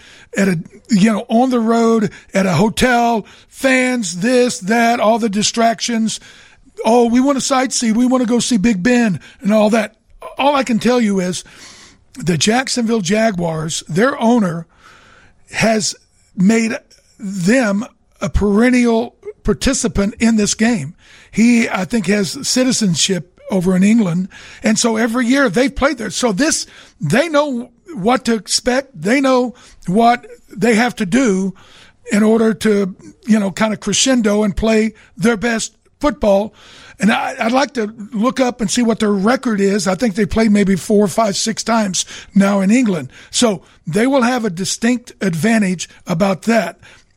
on the road, at a hotel, fans, this, that, all the distractions. Oh, we want to sightsee. We want to go see Big Ben and all that. All I can tell you is the Jacksonville Jaguars, their owner, has made them a perennial participant in this game. He, I think, has citizenship over in England. And so every year they've played there. So they know what to expect. They know what they have to do in order to, kind of crescendo and play their best football. And I'd like to look up and see what their record is. I think they played maybe 4, 5, 6 times now in England. So they will have a distinct advantage about that.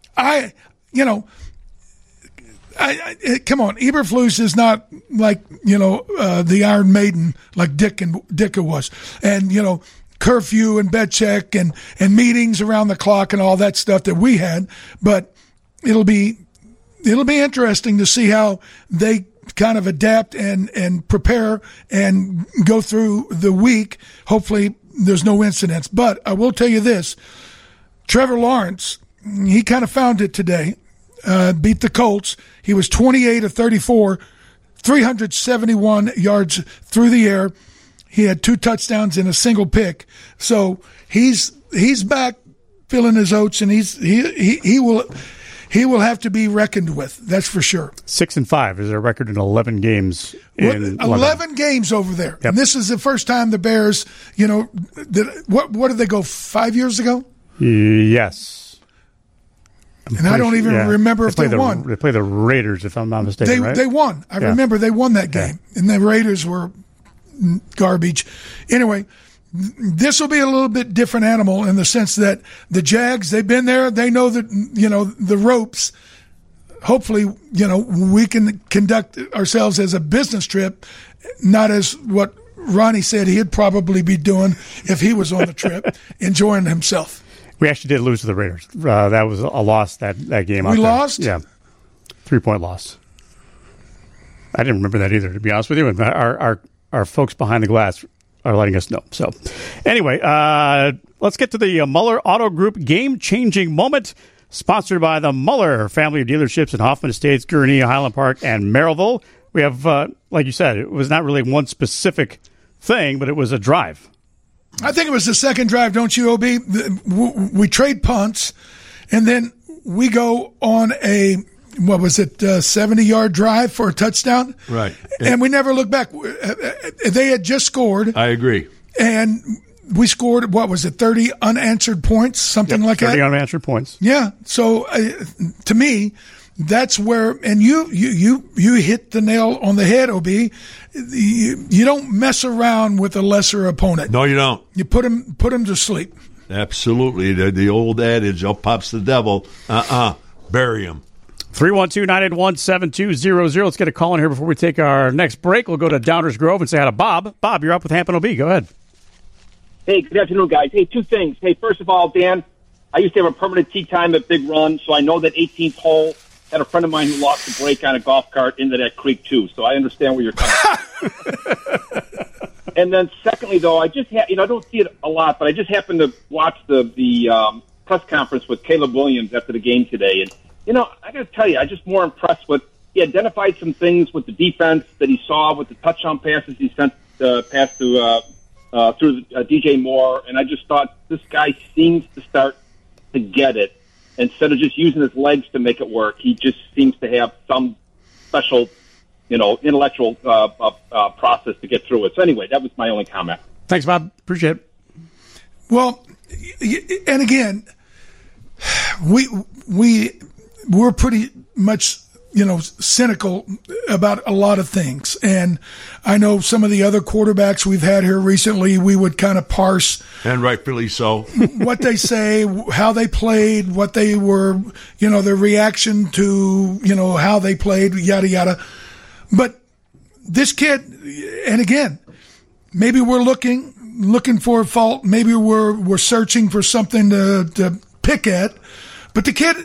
Come on, Eberflus is not like, the Iron Maiden like Ditka was. And, curfew and bed check and meetings around the clock and all that stuff that we had. But it'll be interesting to see how they kind of adapt and prepare and go through the week. Hopefully there's no incidents. But I will tell you this, Trevor Lawrence, he kind of found it today, beat the Colts. He was 28 of 34, 371 yards through the air. He had 2 touchdowns and a single pick. So he's back filling his oats, and he will have to be reckoned with. That's for sure. 6-5 is their record in 11 games. 11 games over there. Yep. And this is the first time the Bears, what did they go 5 years ago? Yes. I don't even remember if they won. They played the Raiders, if I'm not mistaken, right? They won. I remember they won that game. Yeah. And the Raiders were garbage. Anyway, this will be a little bit different animal in the sense that the Jags, they've been there. They know that, the ropes. Hopefully, we can conduct ourselves as a business trip, not as what Ronnie said he'd probably be doing if he was on the trip, enjoying himself. We actually did lose to the Raiders. That was a loss, that game. We lost? Yeah. 3-point loss. I didn't remember that either, to be honest with you. And our folks behind the glass are letting us know. So, anyway, let's get to the Muller Auto Group game-changing moment, sponsored by the Muller family of dealerships in Hoffman Estates, Gurnee, Highland Park, and Merrillville. We have, like you said, it was not really one specific thing, but it was a drive. I think it was the second drive, don't you, OB? We trade punts, and then we go on a, 70-yard drive for a touchdown? Right. And we never look back. They had just scored. I agree. And we scored, 30 unanswered points, something like 30 that? 30 unanswered points. Yeah. So, to me, that's where, and you hit the nail on the head, OB. You don't mess around with a lesser opponent. No, you don't. You put him to sleep. Absolutely. The old adage, up pops the devil. Bury him. 312-981-7200. Let's get a call in here before we take our next break. We'll go to Downers Grove and say hi to Bob. Bob, you're up with Hampton OB. Go ahead. Hey, good afternoon, guys. Hey, two things. Hey, first of all, Dan, I used to have a permanent tee time at Big Run, so I know that 18th hole had a friend of mine who lost a brake on a golf cart into that creek, too. So I understand where you're coming from. And then secondly, though, I just I don't see it a lot, but I just happened to watch the press conference with Caleb Williams after the game today. And, I got to tell you, I'm just more impressed with, he identified some things with the defense that he saw with the touchdown passes he sent pass to through DJ Moore. And I just thought, this guy seems to start to get it. Instead of just using his legs to make it work, he just seems to have some special, intellectual process to get through it. So anyway, that was my only comment. Thanks, Bob. Appreciate it. Well, and again, we're pretty much, cynical about a lot of things. And I know some of the other quarterbacks we've had here recently, we would kind of parse. And rightfully so. What they say, how they played, what they were, their reaction to, how they played, yada, yada. But this kid, and again, maybe we're looking for a fault. Maybe we're searching for something to pick at. But the kid,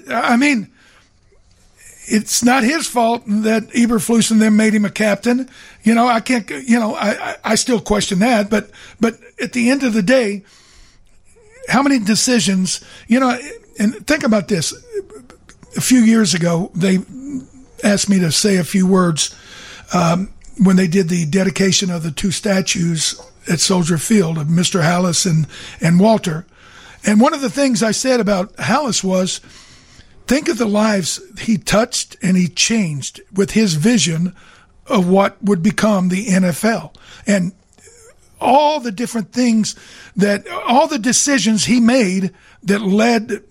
it's not his fault that Eberflus and them made him a captain. I can't, I still question that, but at the end of the day, how many decisions, and think about this. A few years ago, they asked me to say a few words, when they did the dedication of the two statues at Soldier Field of Mr. Hallis and Walter. And one of the things I said about Hallis was, think of the lives he touched and he changed with his vision of what would become the NFL. And all the different things all the decisions he made that led,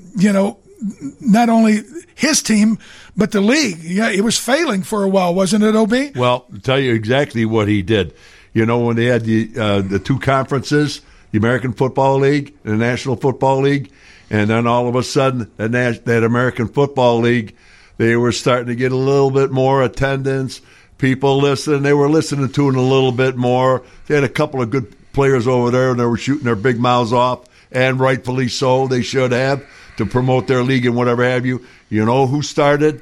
not only his team, but the league. Yeah, it was failing for a while, wasn't it, OB? Well, I'll tell you exactly what he did. When they had the two conferences, the American Football League and the National Football League, and then all of a sudden, that American Football League, they were starting to get a little bit more attendance. People listening. They were listening to it a little bit more. They had a couple of good players over there, and they were shooting their big mouths off, and rightfully so. They should have, to promote their league and whatever have you. You know who started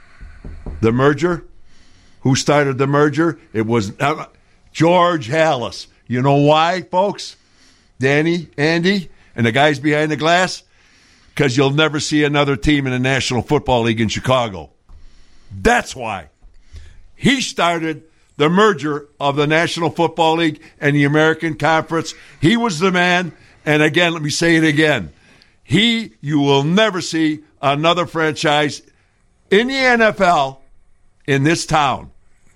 the merger? Who started the merger? It was George Hallis. You know why, folks? Danny, Andy, and the guys behind the glass? Because you'll never see another team in the National Football League in Chicago. That's why. He started the merger of the National Football League and the American Conference. He was the man. And again, let me say it again. You will never see another franchise in the NFL in this town.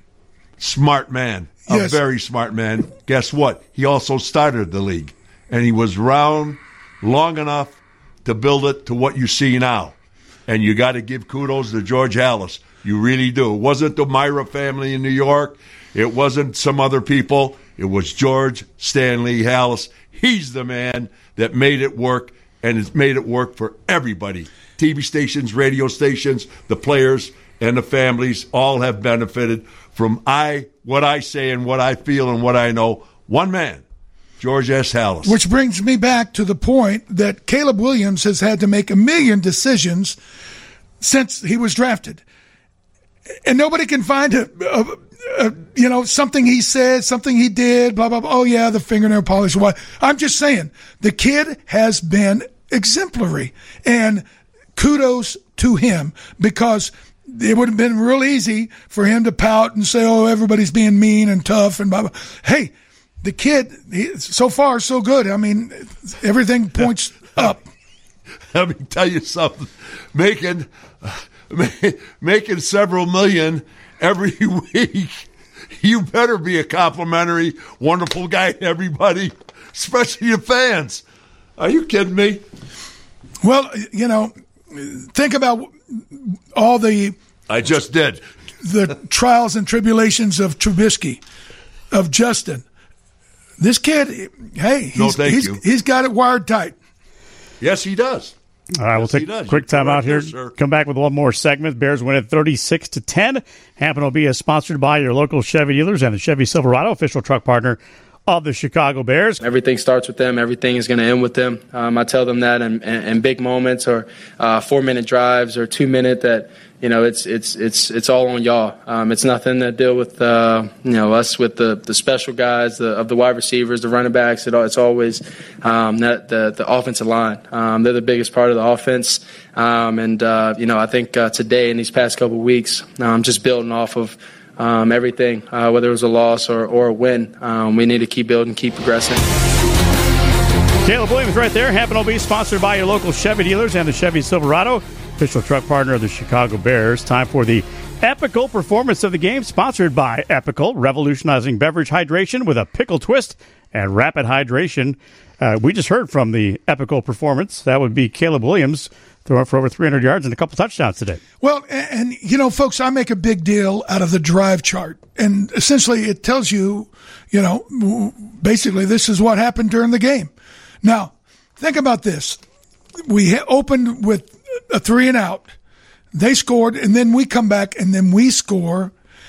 Smart man. Yes. A very smart man. Guess what? He also started the league. And he was around long enough to build it to what you see now. And you got to give kudos to George Hallis. You really do. It wasn't the Myra family in New York. It wasn't some other people. It was George Stanley Hallis. He's the man that made it work, and it's made it work for everybody. TV stations, radio stations, the players, and the families all have benefited from what I say and what I feel and what I know. One man. George S. Hallis. Which brings me back to the point that Caleb Williams has had to make a million decisions since he was drafted. And nobody can find something he said, something he did, blah, blah, blah. Oh, yeah, the fingernail polish. I'm just saying, the kid has been exemplary. And kudos to him, because it would have been real easy for him to pout and say, oh, everybody's being mean and tough and blah, blah. Hey, the kid, so far, so good. I mean, everything points up. Let me tell you something. Making several million every week, you better be a complimentary, wonderful guy to everybody, especially your fans. Are you kidding me? Well, think about all the... I just did. The trials and tribulations of Trubisky, of Justin. This kid, hey, he's got it wired tight. Yes, he does. All right, we'll take a quick time out here. Come back with one more segment. Bears win at 36-10. Hampton OB is sponsored by your local Chevy dealers and the Chevy Silverado, official truck partner of the Chicago Bears. Everything starts with them. Everything is going to end with them. I tell them that in big moments or 4-minute drives or 2-minute that, it's all on y'all. It's nothing to deal with, us with the special guys, of the wide receivers, the running backs. It's always the offensive line. They're the biggest part of the offense. I think today in these past couple of weeks, just building off of everything, whether it was a loss or a win, we need to keep building, keep progressing. Caleb Williams right there. Hampton OB sponsored by your local Chevy dealers and the Chevy Silverado, official truck partner of the Chicago Bears. Time for the Epical performance of the game, sponsored by Epical, revolutionizing beverage hydration with a pickle twist and rapid hydration. We just heard from the Epical performance. That would be Caleb Williams throwing for over 300 yards and a couple touchdowns today. Well, and folks, I make a big deal out of the drive chart. And essentially it tells you, basically this is what happened during the game. Now, think about this. We opened with a 3-and-out. They scored, and then we come back, and then we score.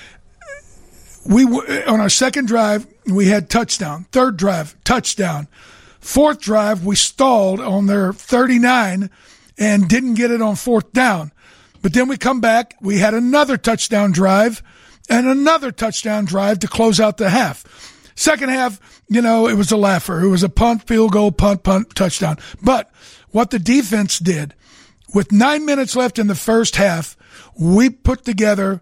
On our second drive, we had touchdown. Third drive, touchdown. Fourth drive, we stalled on their 39 and didn't get it on fourth down. But then we come back, we had another touchdown drive and another touchdown drive to close out the half. Second half, it was a laugher. It was a punt, field goal, punt, touchdown. But what the defense did, with 9 minutes left in the first half, we put together,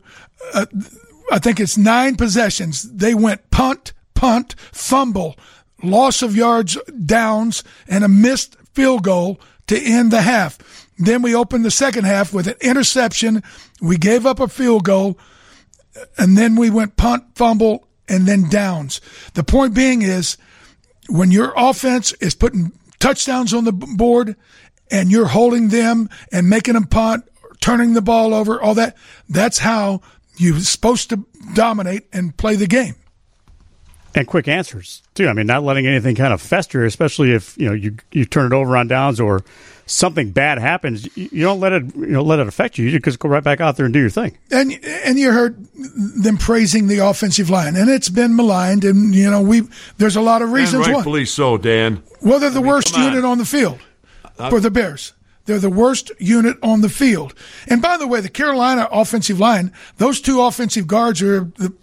I think it's 9 possessions. They went punt, fumble, loss of yards, downs, and a missed field goal to end the half. Then we opened the second half with an interception. We gave up a field goal, and then we went punt, fumble, and then downs. The point being is, when your offense is putting touchdowns on the board and you're holding them and making them punt, turning the ball over, all that, that's how you're supposed to dominate and play the game. And quick answers, too. I mean, not letting anything kind of fester, especially if, you turn it over on downs or something bad happens. You don't let it affect you. You just go right back out there and do your thing. And you heard them praising the offensive line, and it's been maligned, and, there's a lot of reasons why. Rightfully so, Dan. Well, they're the worst unit on the field for the Bears. They're the worst unit on the field. And by the way, the Carolina offensive line, those 2 offensive guards are the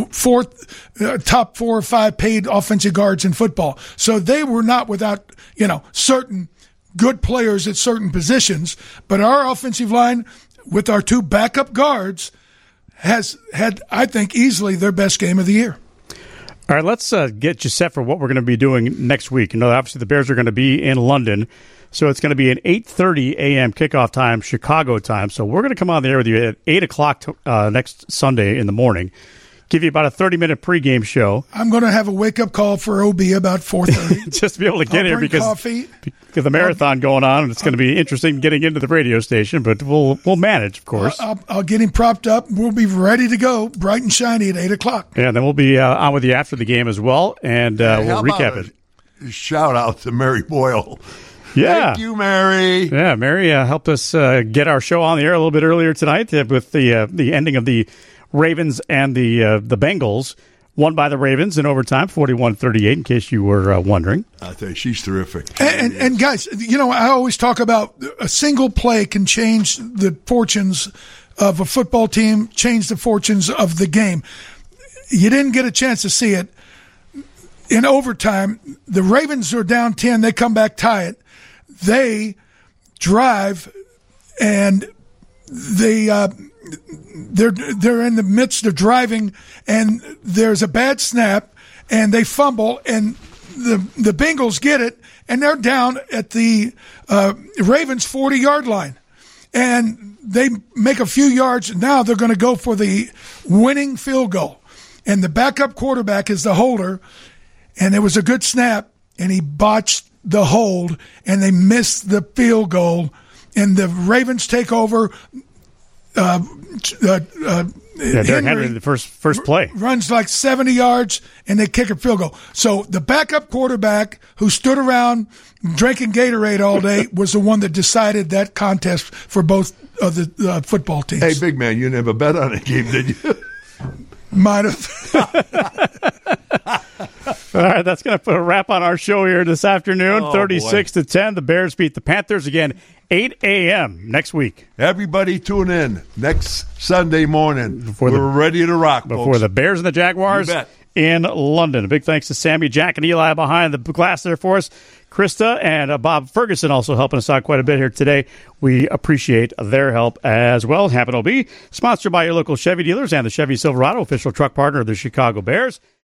top 4 or 5 paid offensive guards in football. So they were not without, certain good players at certain positions. But our offensive line, with our 2 backup guards, has had, I think, easily their best game of the year. All right, let's get you set for what we're going to be doing next week. Obviously the Bears are going to be in London, so it's going to be an 8:30 a.m. kickoff time, Chicago time. So we're going to come on the air with you at 8 o'clock next Sunday in the morning. Give you about a 30-minute pregame show. I'm going to have a wake-up call for OB about 4:30. Just to be able to get here because the marathon going on, and it's going to be interesting getting into the radio station, but we'll manage, of course. I'll get him propped up. We'll be ready to go, bright and shiny at 8 o'clock. Yeah, and then we'll be on with you after the game as well, and we'll recap it. Shout out to Mary Boyle. Yeah. Thank you, Mary. Yeah, Mary helped us get our show on the air a little bit earlier tonight with the ending of the Ravens and the Bengals, won by the Ravens in overtime, 41-38, in case you were wondering. I think she's terrific. And guys, I always talk about a single play can change the fortunes of a football team, change the fortunes of the game. You didn't get a chance to see it. In overtime, the Ravens are down 10. They come back, tie it. They drive, and they're in the midst of driving, and there's a bad snap, and they fumble, and the Bengals get it, and they're down at the Ravens' 40-yard line. And they make a few yards, and now they're going to go for the winning field goal. And the backup quarterback is the holder, and it was a good snap, and he botched the hold, and they missed the field goal, and the Ravens take over. Derrick Henry, the first play. Runs like 70 yards, and they kick a field goal. So the backup quarterback who stood around drinking Gatorade all day was the one that decided that contest for both of the football teams. Hey, big man, you never bet on a game, did you? Might have. All right, that's going to put a wrap on our show here this afternoon. 36-10, the Bears beat the Panthers again. 8 a.m. next week. Everybody tune in next Sunday morning. We're ready to rock, before folks. the Bears and the Jaguars in London. A big thanks to Sammy, Jack, and Eli behind the glass there for us. Krista and Bob Ferguson also helping us out quite a bit here today. We appreciate their help as well. Happen OB, sponsored by your local Chevy dealers and the Chevy Silverado, official truck partner of the Chicago Bears.